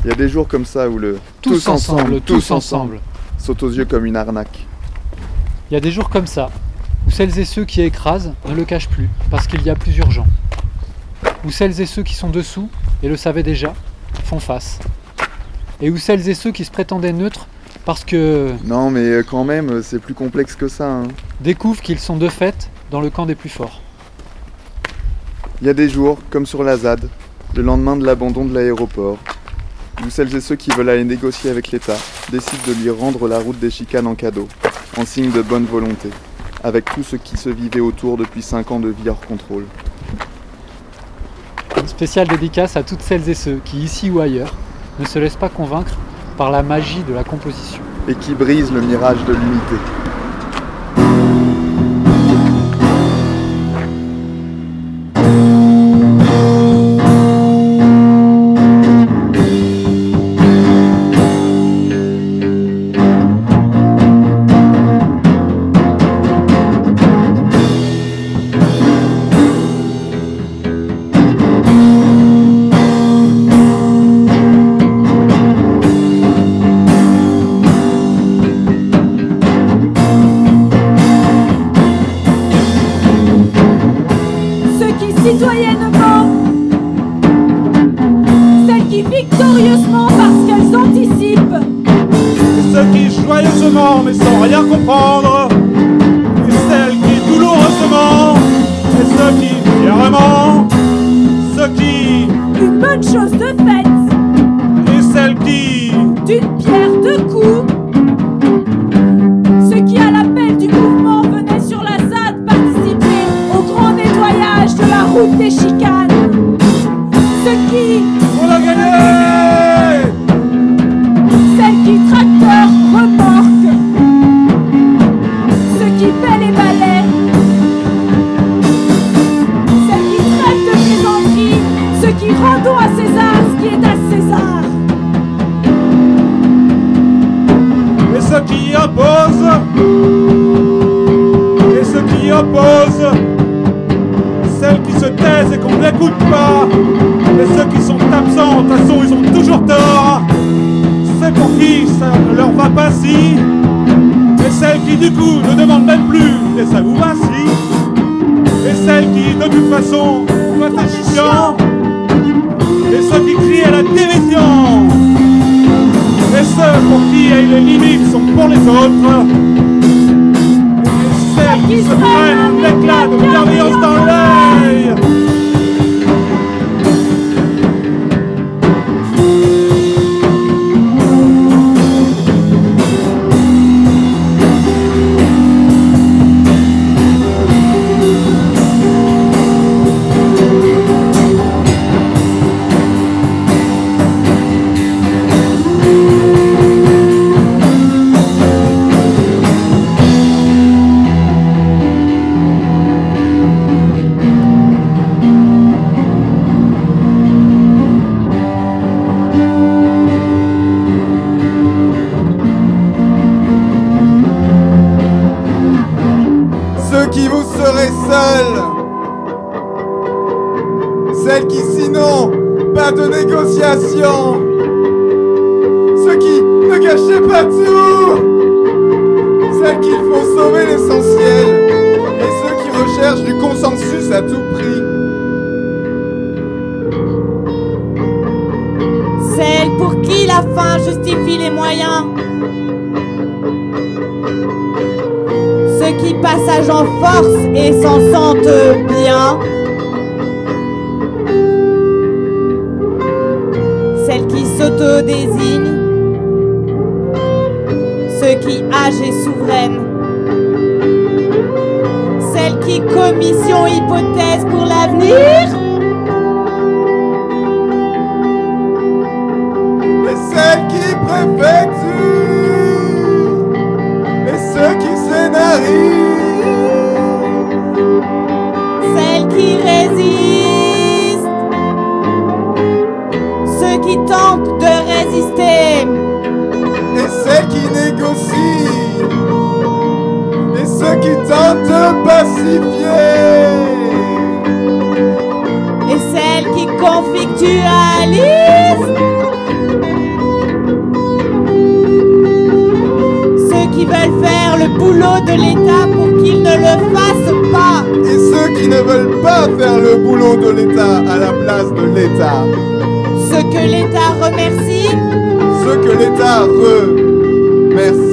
Il y a des jours comme ça où le tous ensemble saute aux yeux comme une arnaque. Il y a des jours comme ça, où celles et ceux qui écrasent ne le cachent plus, parce qu'il y a plus urgent. Où celles et ceux qui sont dessous, et le savaient déjà, font face. Et où celles et ceux qui se prétendaient neutres, parce que... Non mais quand même, c'est plus complexe que ça. Hein. Découvrent qu'ils sont de fait dans le camp des plus forts. Il y a des jours, comme sur la ZAD, le lendemain de l'abandon de l'aéroport, où celles et ceux qui veulent aller négocier avec l'État décident de lui rendre la route des chicanes en cadeau, en signe de bonne volonté, avec tout ce qui se vivait autour depuis 5 ans de vie hors contrôle. Une spéciale dédicace à toutes celles et ceux qui, ici ou ailleurs, ne se laissent pas convaincre par la magie de la composition. Et qui brisent le mirage de l'unité. Citoyennement, celles qui victorieusement parce qu'elles anticipent, et ceux qui joyeusement mais sans rien comprendre, et celles qui douloureusement, et ceux qui fièrement, ceux qui une bonne chose de faite, et celles qui d'une pierre deux coups, ceux qui à l'appel du mouvement venaient sur la ZAD participer au grand nettoyage de la route des chicanes, ceux qui, on a gagné, celles qui tracteurs, remorques, ceux qui paient les balais, celles qui traitent de plaisanterie, ceux qui rendons à César ce qui est à César, et ceux qui opposent, et ceux qui opposent, celles qui se taisent et qu'on n'écoute pas, et ceux qui sont absents, de toute façon ils ont toujours tort, c'est pour qui ça ne leur va pas si, et celles qui du coup ne demandent même plus, et ça vous va si, et celles qui de toute façon doivent être chiants, et ceux qui crient à la division, et ceux pour qui les limites sont pour les autres, et celles qui se prennent l'éclat de bienveillance dans l'œil. Ceux qui vous serez seuls, celles qui sinon pas de négociation, ceux qui ne gâchez pas tout, celles qu'il faut sauver l'essentiel, et ceux qui recherchent du consensus à tout prix. celles pour qui la fin justifie les moyens, ceux qui passagent en force et s'en sentent bien, celles qui s'auto-désignent, ceux qui âgent et souveraines, celles qui commission hypothèse pour l'avenir, Et celles qui préfecturent, et ceux qui scénarisent, celles qui résistent, ceux qui tentent de résister, et celles qui négocient, et ceux qui tentent de pacifier, et celles qui conflictualisent, boulot de l'État pour qu'il ne le fasse pas. Et ceux qui ne veulent pas faire le boulot de l'État à la place de l'État. Ce que l'État remercie. Ce que l'État remercie.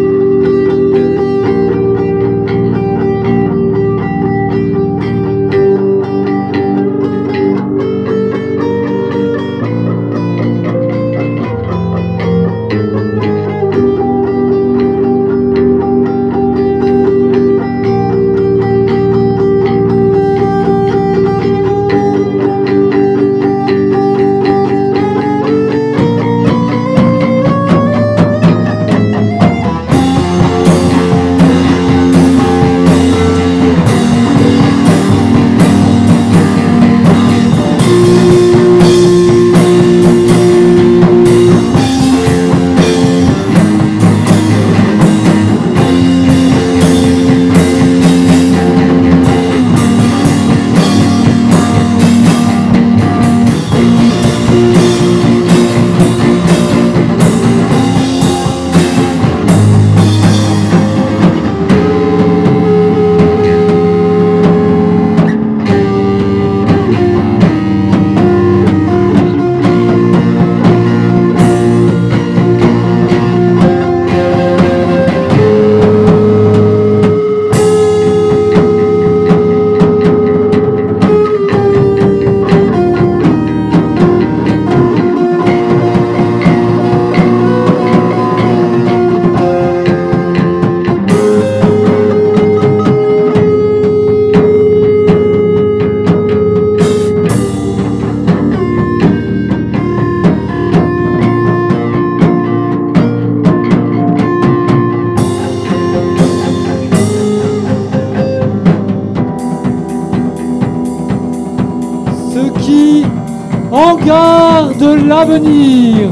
en garde l'avenir,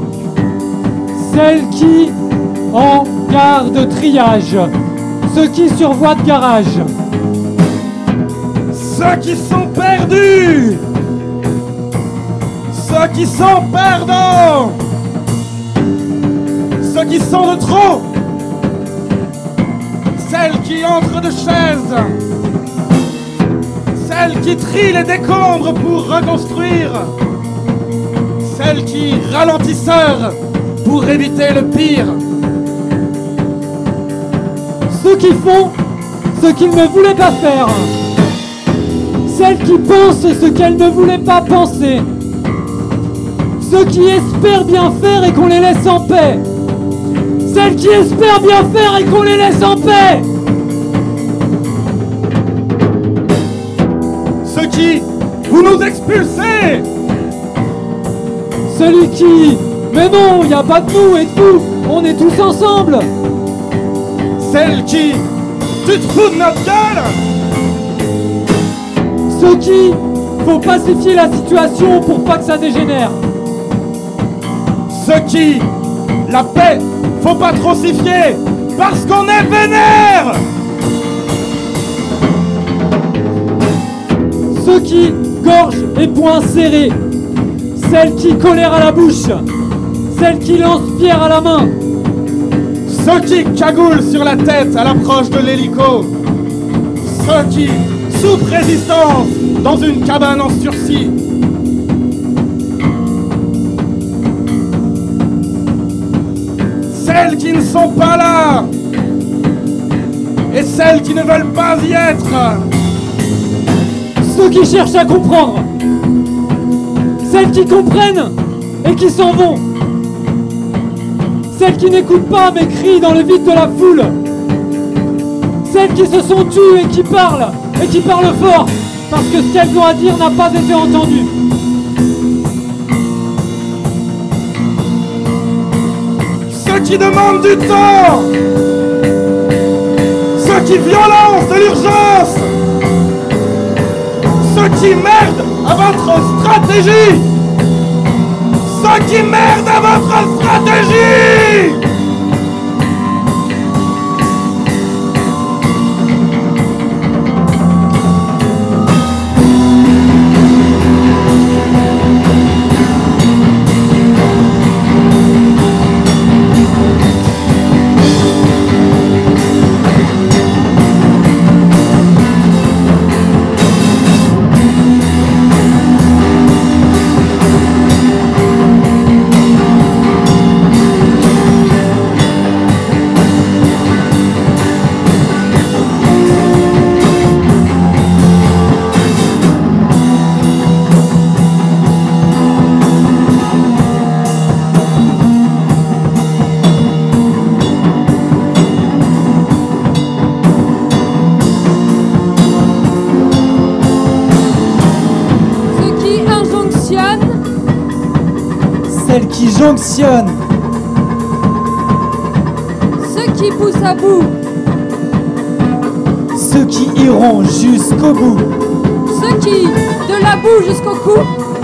celles qui en garde triage, ceux qui survoient de garage, ceux qui sont perdus, ceux qui sont perdants, ceux qui sont de trop, celles qui entrent de chaises, celles qui trient les décombres pour reconstruire, celles qui ralentisseurs pour éviter le pire, ceux qui font ce qu'ils ne voulaient pas faire, celles qui pensent ce qu'elles ne voulaient pas penser, ceux qui espèrent bien faire et qu'on les laisse en paix, celles qui espèrent bien faire et qu'on les laisse en paix, ceux qui vous nous expulsez, celui qui, mais non, y a pas de nous et de vous, on est tous ensemble, celles qui, tu te fous de notre gueule, ceux qui, faut pacifier la situation pour pas que ça dégénère, ceux qui, la paix, faut pas trop s'y fier, parce qu'on est vénère, ceux qui, gorge et poings serrés, celles qui, colère à la bouche, celles qui lancent pierre à la main, ceux qui cagoulent sur la tête à l'approche de l'hélico, ceux qui, sous résistance, dans une cabane en sursis, celles qui ne sont pas là, et celles qui ne veulent pas y être, ceux qui cherchent à comprendre, celles qui comprennent et qui s'en vont, celles qui n'écoutent pas mais crient dans le vide de la foule, celles qui se sont tues et qui parlent fort parce que ce qu'elles ont à dire n'a pas été entendu. Ceux qui demandent du temps, ceux qui violencent de l'urgence, ceux qui merdent à votre stratégie, ceux qui merdent à votre stratégie. fonctionne, celle qui jonctionne, ceux qui poussent à bout, ceux qui iront jusqu'au bout, ceux qui, de la boue jusqu'au cou,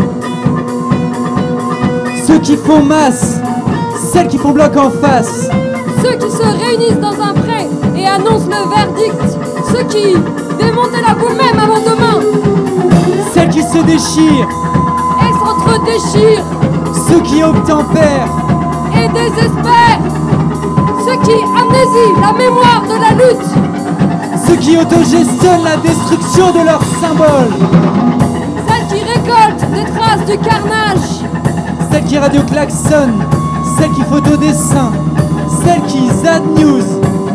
ceux qui font masse, celles qui font bloc en face, ceux qui se réunissent dans un pré et annoncent le verdict, ceux qui démontent la boue même avant demain, celles qui se déchirent, et s'entre-déchirent, ceux qui obtempèrent, et désespèrent, ceux qui amnésient la mémoire de la lutte, ceux qui autogestionnent la destruction de leurs symboles, celles qui récoltent des traces du carnage, celles qui radio-klaxonnent, celles qui photodessinent, celles qui Zad News.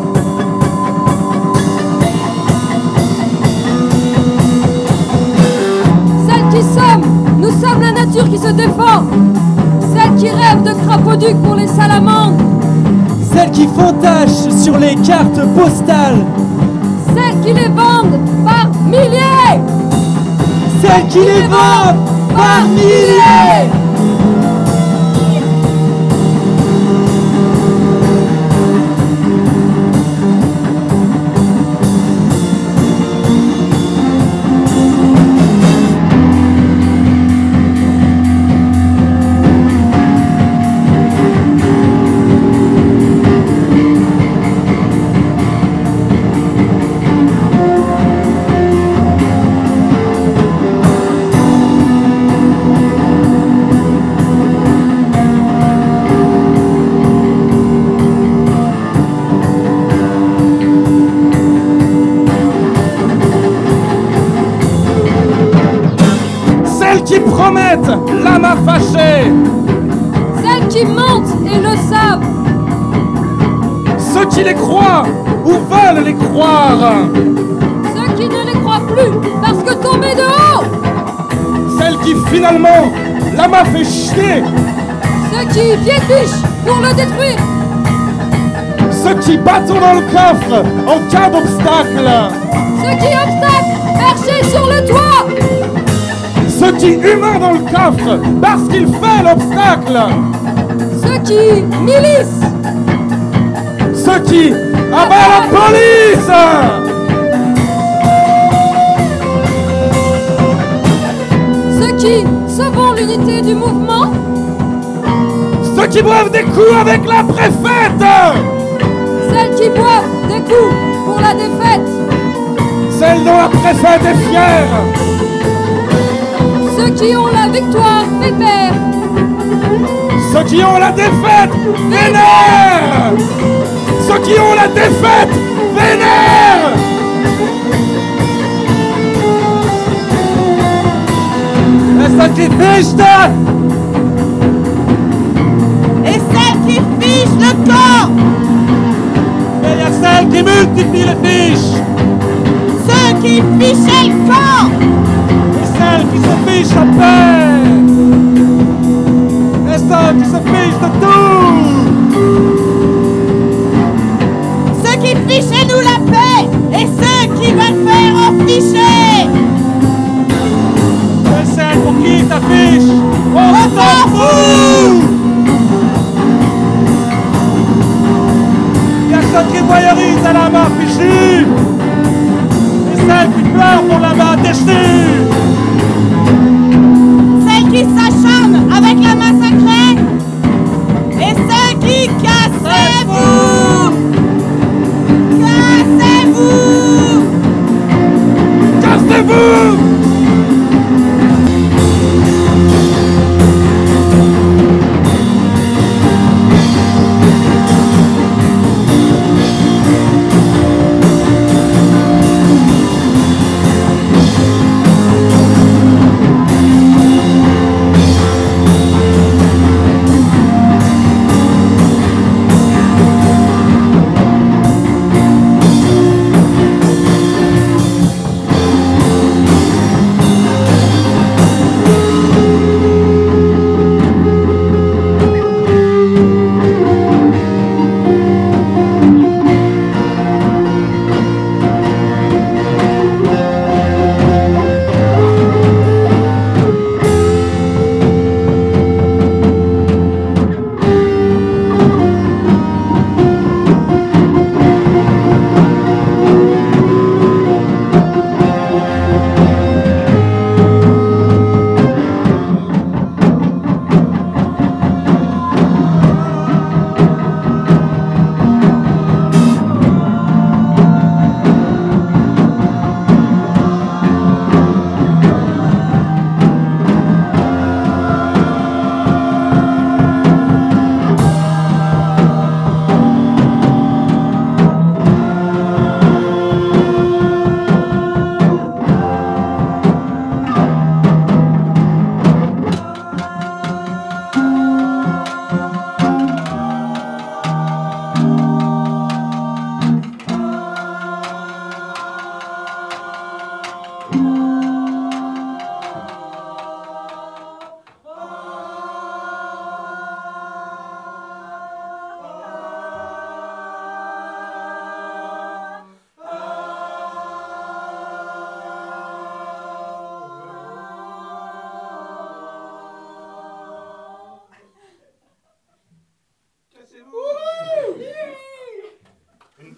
celles qui sommes, nous sommes la nature qui se défend, celles qui rêvent de crapauduc pour les salamandres, Celles qui font tache sur les cartes postales, celles qui les vendent par milliers, celles qui les vendent par milliers. Qui promettent l'âme fâchée, celles qui mentent et le savent, ceux qui les croient ou veulent les croire, ceux qui ne les croient plus parce que tombés de haut, celles qui finalement l'âme fait chier, ceux qui piétichent pour le détruire, ceux qui battent dans le coffre en cas d'obstacle, ceux qui obstaclent perchés sur le toit, ceux qui humains dans le coffre parce qu'il fait l'obstacle, ceux qui milissent, ceux qui abattent la police, ceux qui sauvent l'unité du mouvement, ceux qui boivent des coups avec la préfète, celles qui boivent des coups pour la défaite, celle dont la préfète est fière, ceux qui ont la victoire pépère, ceux qui ont la défaite vénère, ceux qui ont la défaite vénère. Et ceux qui fichent Et celles qui fichent le camp, et il y a celles qui multiplient les fiches, ceux qui fichaient le camp, et celles qui se fichent à paix, et ceux qui se fichent de tout, ceux qui fichaient nous la paix, et ceux qui veulent faire en ficher. et celles pour qui t'affiches, on s'en fout. Il y a ceux qui voyeurisent à la main fichue, et celles qui pleurent pour la main déchue, Celles qui s'acharnent avec la main sacrée, et ceux qui cassez-vous. Cassez-vous. cassez-vous.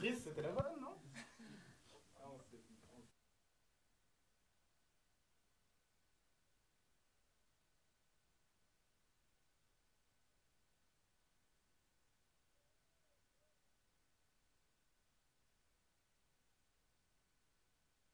c'était la bonne.